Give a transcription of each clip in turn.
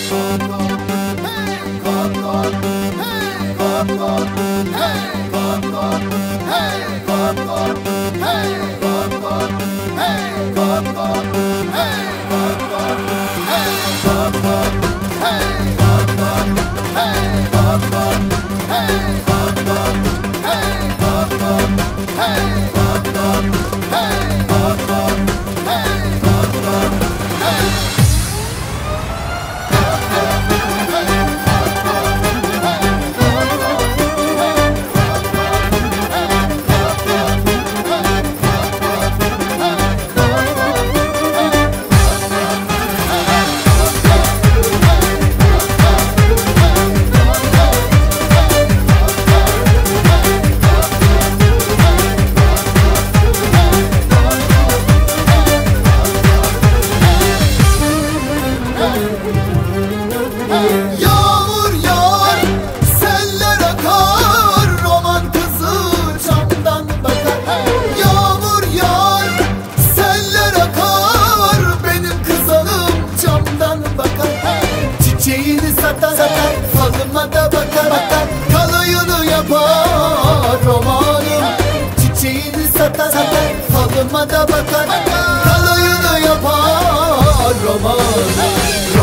Yağmur yağar, seller akar, roman kızı camdan bakar. Yağmur yağar, seller akar, benim kızanım camdan bakar. Çiçeğini satar, falıma da bakar, kalayını yapar romanım. Çiçeğini satar, falıma da bakar, kalayını yapar romanım.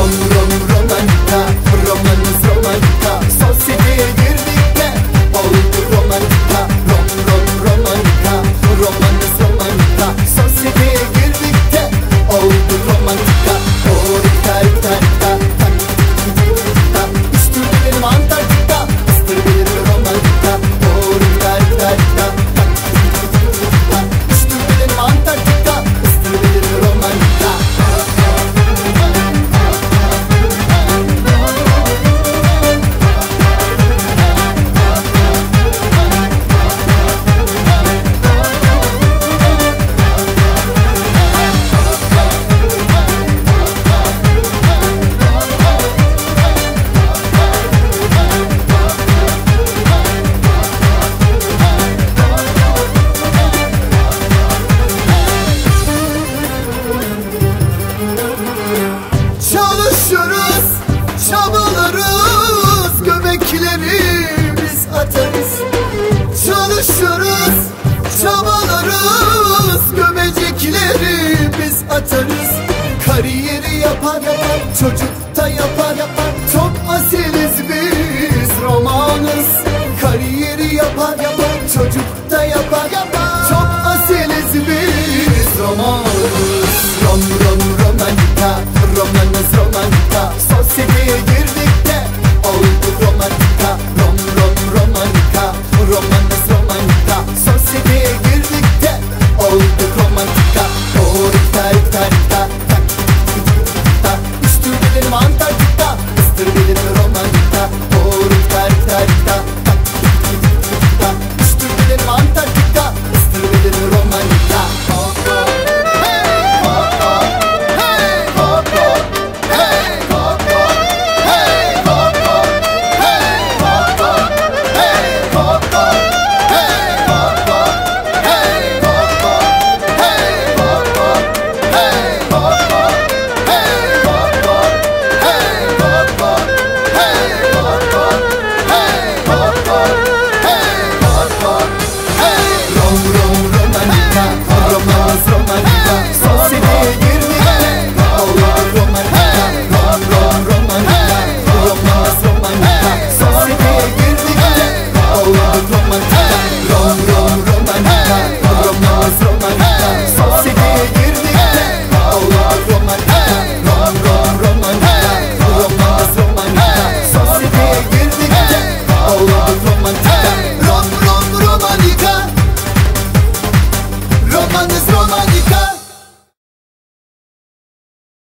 Romanız romantika, sosyeteye girdik de oldu romantika. Romantika, romanız romantika, sosyeteye girdik de oldu romantika. Rita, üstü benim Antarktika, üstü benim romantika. Rita, üstü benim Antarktika, üstü benim romantika. Çalışırız, çabalarız, göbekleri biz atarız. Çalışırız, çabalarız, göbecekleri biz atarız. Kariyeri yapar, çocuk da yapar, çok asiliz biz romanız. Kariyeri yapar, çocuk da yapar, çok asiliz biz romanız.